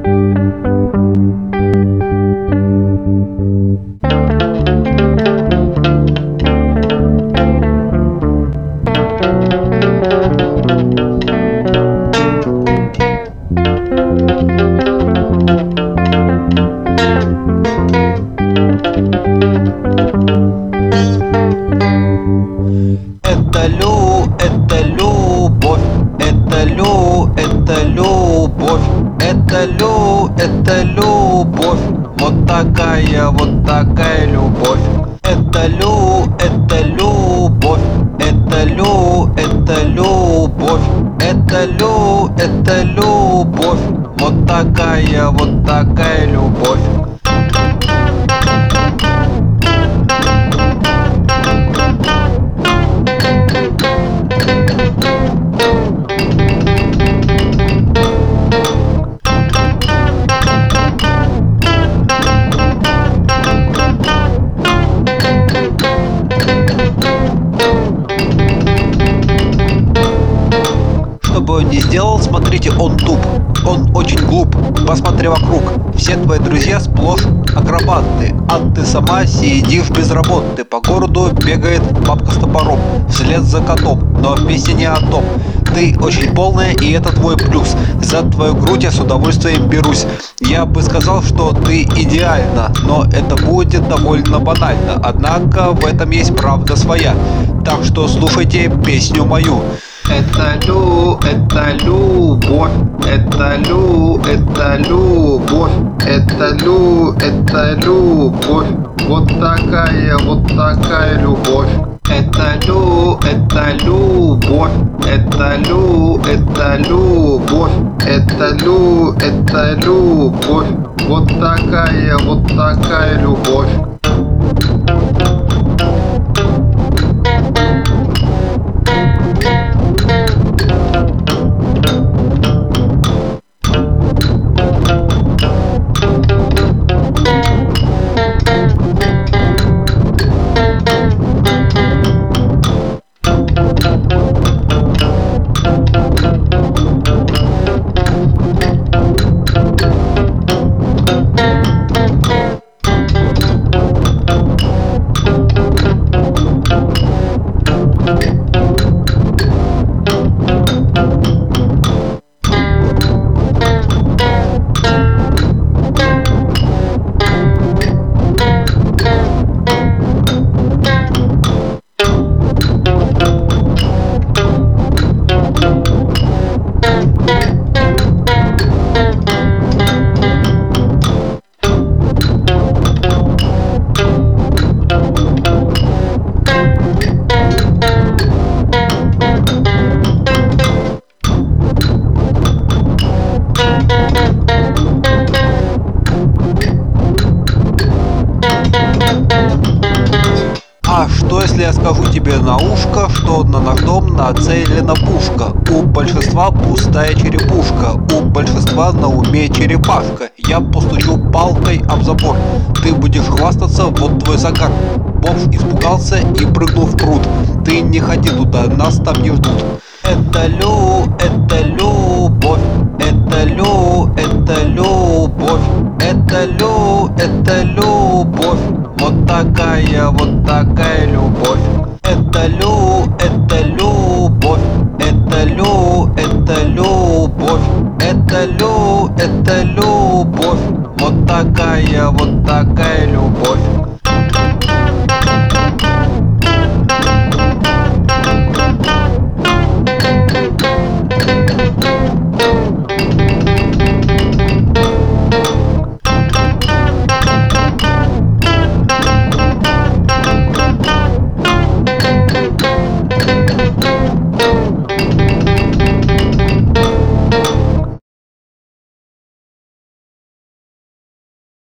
Это любовь, это любовь, это любовь, вот такая любовь. Это любовь, это любовь, это любовь, это любовь, вот такая любовь. Что бы он ни сделал, смотрите, он туп, он очень глуп. Посмотри вокруг, все твои друзья сплошь акробаты, а ты сама сидишь без работы. По городу бегает бабка с топором вслед за котом, но песня не о том. Ты очень полная, и это твой плюс. За твою грудь я с удовольствием берусь. Я бы сказал, что ты идеальна, но это будет довольно банально. Однако в этом есть правда своя, так что слушайте песню мою. Это любовь, это любовь, это любовь, это любовь, вот такая любовь. Это любовь, это любовь, это любовь, это любовь, вот такая любовь. А что если я скажу тебе на ушко, что на наш дом нацелена пушка? У большинства пустая черепушка, у большинства на уме черепашка. Я постучу палкой об забор, ты будешь хвастаться, вот твой загар. Бомж испугался и прыгнул в пруд. Ты не ходи туда, нас там не ждут. Это любовь, это любовь, это любовь, это любовь, вот такая любовь. Это любовь, это любовь, это любовь, это любовь, вот такая любовь.